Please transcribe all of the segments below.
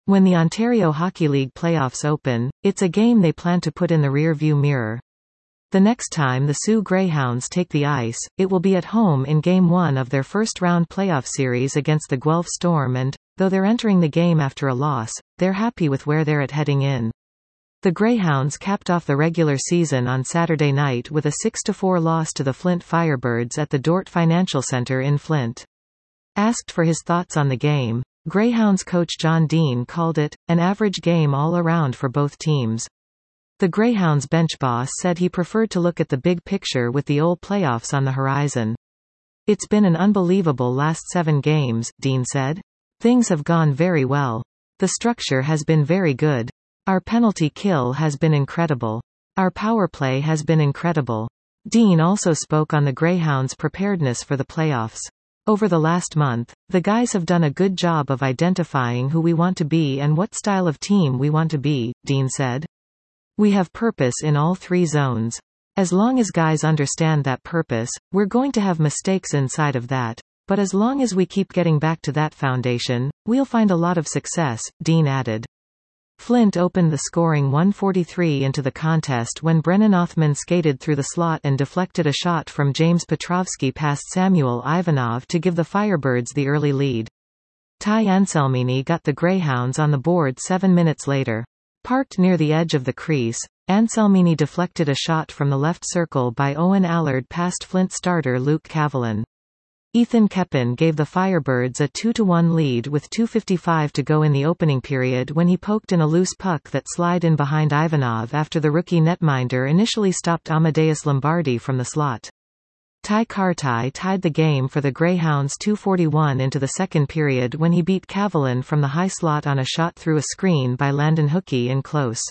When the Ontario Hockey League playoffs open, it's a game they plan to put in the rear-view mirror. The next time the Soo Greyhounds take the ice, it will be at home in Game 1 of their first-round playoff series against the Guelph Storm and, though they're entering the game after a loss, they're happy with where they're at heading in. The Greyhounds capped off the regular season on Saturday night with a 6-4 loss to the Flint Firebirds at the Dordt Financial Centre in Flint. Asked for his thoughts on the game, Greyhounds coach John Dean called it an average game all around for both teams. The Greyhounds bench boss said he preferred to look at the big picture with the old playoffs on the horizon. It's been an unbelievable last 7 games, Dean said. Things have gone very well. The structure has been very good. Our penalty kill has been incredible. Our power play has been incredible. Dean also spoke on the Greyhounds' preparedness for the playoffs. Over the last month, the guys have done a good job of identifying who we want to be and what style of team we want to be, Dean said. We have purpose in all 3 zones. As long as guys understand that purpose, we're going to have mistakes inside of that. But as long as we keep getting back to that foundation, we'll find a lot of success, Dean added. Flint opened the scoring 1:43 into the contest when Brennan Othman skated through the slot and deflected a shot from James Petrovsky past Samuel Ivanov to give the Firebirds the early lead. Ty Anselmini got the Greyhounds on the board 7 minutes later. Parked near the edge of the crease, Anselmini deflected a shot from the left circle by Owen Allard past Flint starter Luke Cavallin. Ethan Keppen gave the Firebirds a 2-1 lead with 2:55 to go in the opening period when he poked in a loose puck that slid in behind Ivanov after the rookie netminder initially stopped Amadeus Lombardi from the slot. Ty Kartai tied the game for the Greyhounds 2:41 into the second period when he beat Cavallin from the high slot on a shot through a screen by Landon Hookey in close.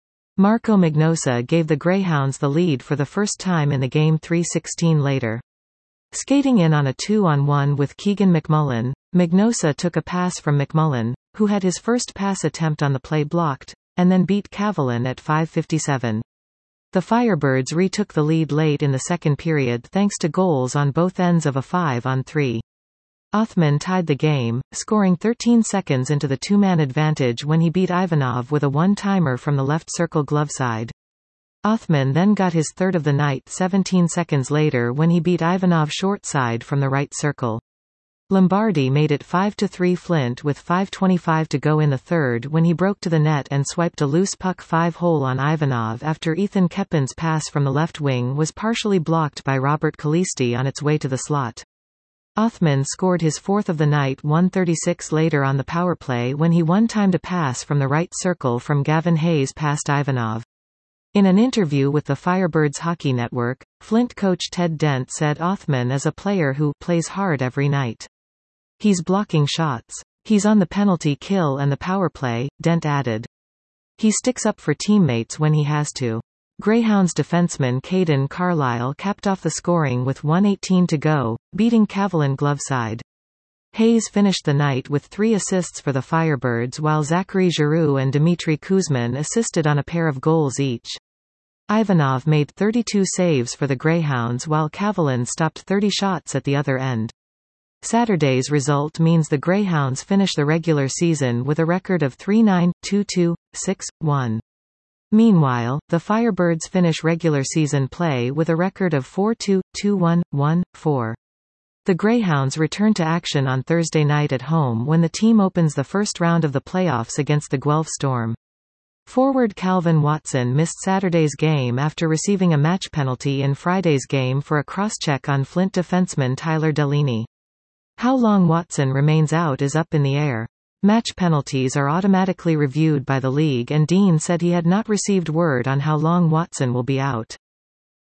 Marco Magnosa gave the Greyhounds the lead for the first time in the game 3:16 later. Skating in on a 2-on-1 with Keegan McMullen, Magnosa took a pass from McMullen, who had his first pass attempt on the play blocked, and then beat Cavallin at 5:57. The Firebirds retook the lead late in the second period thanks to goals on both ends of a 5-on-3. Othman tied the game, scoring 13 seconds into the 2-man advantage when he beat Ivanov with a one-timer from the left circle glove side. Othman then got his third of the night 17 seconds later when he beat Ivanov short side from the right circle. Lombardi made it 5-3 Flint with 5:25 to go in the third when he broke to the net and swiped a loose puck 5-hole on Ivanov after Ethan Keppen's pass from the left wing was partially blocked by Robert Kalisti on its way to the slot. Othman scored his fourth of the night 1:36 later on the power play when he one-timed a pass from the right circle from Gavin Hayes past Ivanov. In an interview with the Firebirds Hockey Network, Flint coach Ted Dent said Othman is a player who plays hard every night. He's blocking shots. He's on the penalty kill and the power play, Dent added. He sticks up for teammates when he has to. Greyhounds defenseman Caden Carlisle capped off the scoring with 1:18 to go, beating Cavallin glove side. Hayes finished the night with 3 assists for the Firebirds while Zachary Giroux and Dmitry Kuzmin assisted on a pair of goals each. Ivanov made 32 saves for the Greyhounds while Cavallin stopped 30 shots at the other end. Saturday's result means the Greyhounds finish the regular season with a record of 3-9, 2-2, 6-1. Meanwhile, the Firebirds finish regular season play with a record of 4-2, 2-1, 1-4. The Greyhounds return to action on Thursday night at home when the team opens the first round of the playoffs against the Guelph Storm. Forward Calvin Watson missed Saturday's game after receiving a match penalty in Friday's game for a cross-check on Flint defenseman Tyler Delaney. How long Watson remains out is up in the air. Match penalties are automatically reviewed by the league and Dean said he had not received word on how long Watson will be out.